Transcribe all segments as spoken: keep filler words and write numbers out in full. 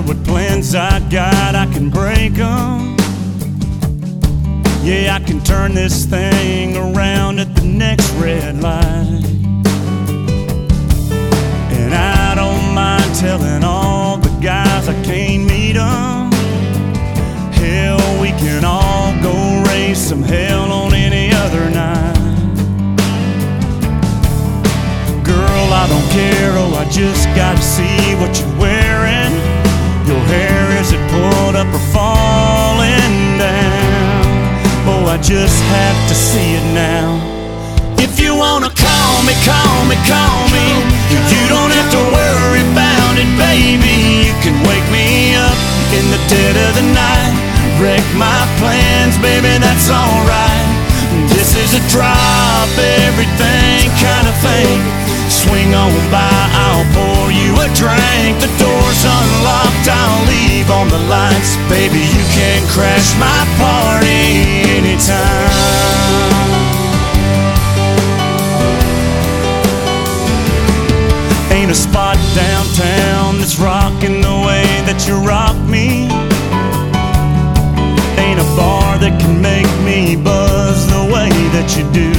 what plans I got, I can break them. Yeah, I can turn this thing around at the next red light. And I don't mind telling all the guys I can't meet them. Hell, we can all go raise some hell on any other night. Girl, I don't care, oh, I just gotta see what you're wearing. Your hair, is it pulled up or falling down? Oh, I just have to see it now. If you wanna call me, call me, call me. You, you don't have to worry about it, baby. You can wake me up in the dead of the night. Wreck my plans, baby, that's alright. This is a drop everything kind of thing. Swing on by, I'll pour you a drink. The door's unlocked, I'll leave on the lights. Baby, you can crash my party anytime. Ain't a spot downtown that's rocking the way that you rock me. Ain't a bar that can make me buzz the way that you do.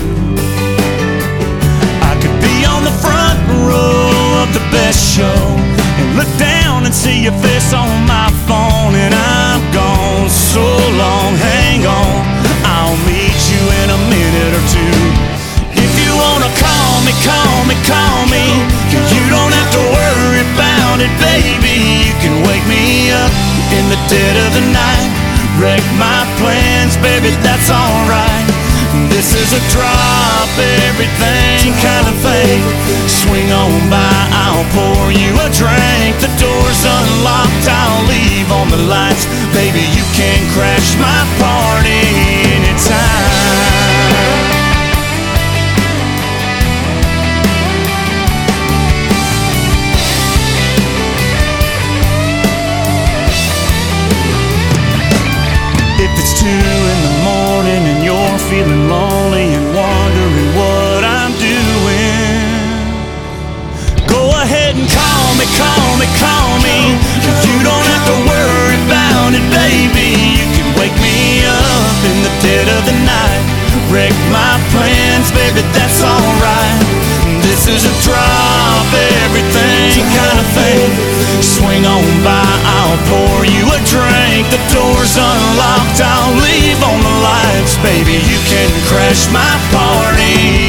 I could be on the front row of the best show and look down and see your face on my phone. And I'm gone so long, hang on, I'll meet you in a minute or two. If you wanna call me, call me, call me. You don't have to worry about it, baby. You can wake me up in the dead of the night. Wreck my plans, baby, that's alright. This is a drop everything kind of thing. Swing on by, I'll pour you a drink. The door's unlocked, I'll leave on the lights. Baby, you can crash my party anytime. If it's two in the morning and you're feeling lonely and wondering what I'm doing, go ahead and call me, call me, call me. You don't have to worry about it, baby. You can wake me up in the dead of the night. Wreck my plans, baby, that's alright. This is a drop everything kind of thing. Swing on by, I'll pour you a drink. The door's unlocked, I'll leave on the lights. Baby, you can crash my party